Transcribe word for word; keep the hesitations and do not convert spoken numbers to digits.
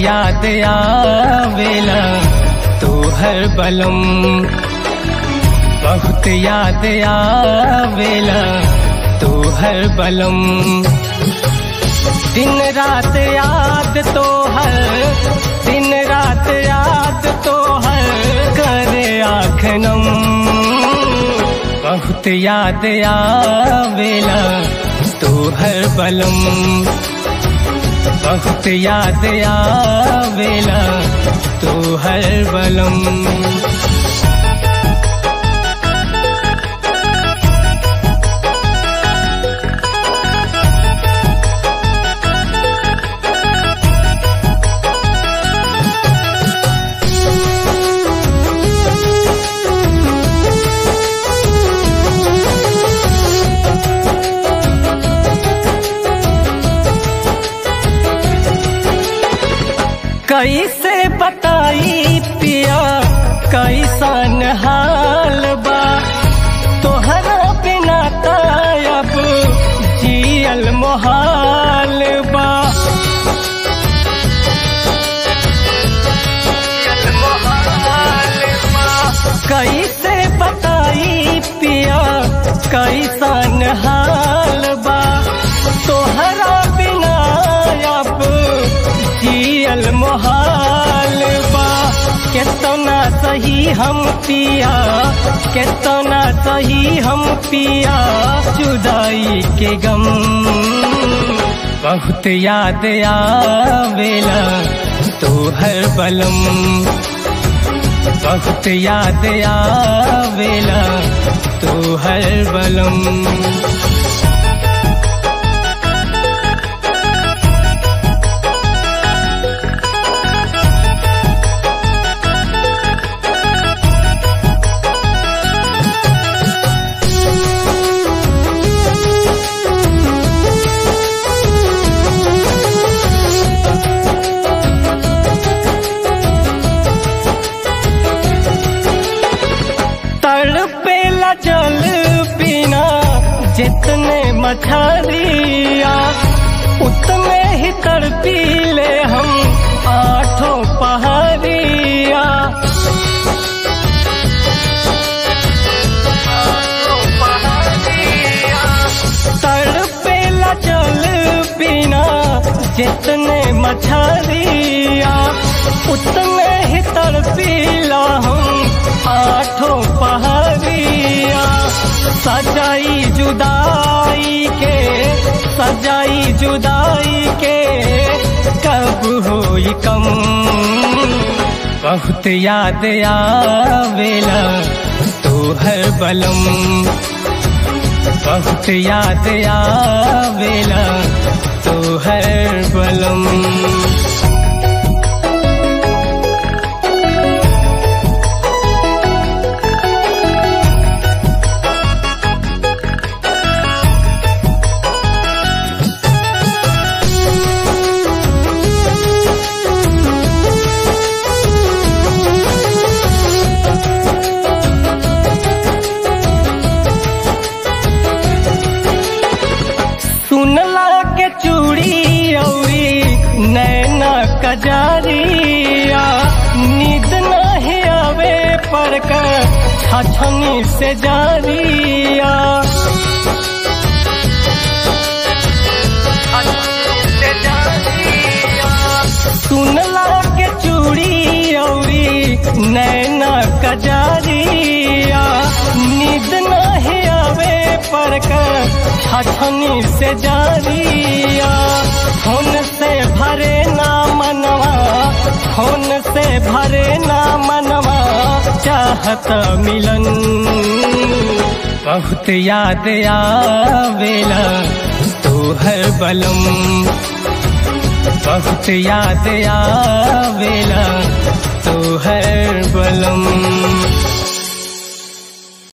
याद आवेला तोहर बलम, बहुत याद आवेला तोहर बलम। दिन रात याद तोहर, दिन रात याद तोहर करे आँखनम, बहुत याद आवेला तोहर बलम, बहुत याद आवेला तोहर बलम। कैसे बताई पिया कैसन हाल बा, तोहरा बिना अब जियल मोहाल बा। कैसे बताई पिया कैसन हाल बा, तोहरा बिना अब जियल मोहाल बा। कितना सही हम पिया, कितना सही हम पिया जुदाई के गम, बहुत याद आवेला तोहर बलम, बहुत याद आवेला तोहर बलम। तड़पेला जल बिना जितने मछलिया, उतने ही तड़पी ले हम आठों पहाड़िया। तड़पेला जल बिना जितने मछलिया, उतने ही तड़पीला हम आठों पहाड़िया। सजाई जुदाई के, सजाई जुदाई के कब होई कम, बहुत याद आवेला तोहर बलम, बहुत याद आवेला तोहर बलम। सुनला के चूड़ी औरी नैना कजारिया, नींद नहीं आवे पर कर छछनी से जारिया। सुनला के चूड़ी औरी नैना कजारिया, नींद नहीं आवे पर कर छछनी से जारिया। खून से भरे ना मनवा, खून से भरे ना मनवा चाहत मिलन, बहुत याद आवेला तोहर बलम, बहुत याद आवेला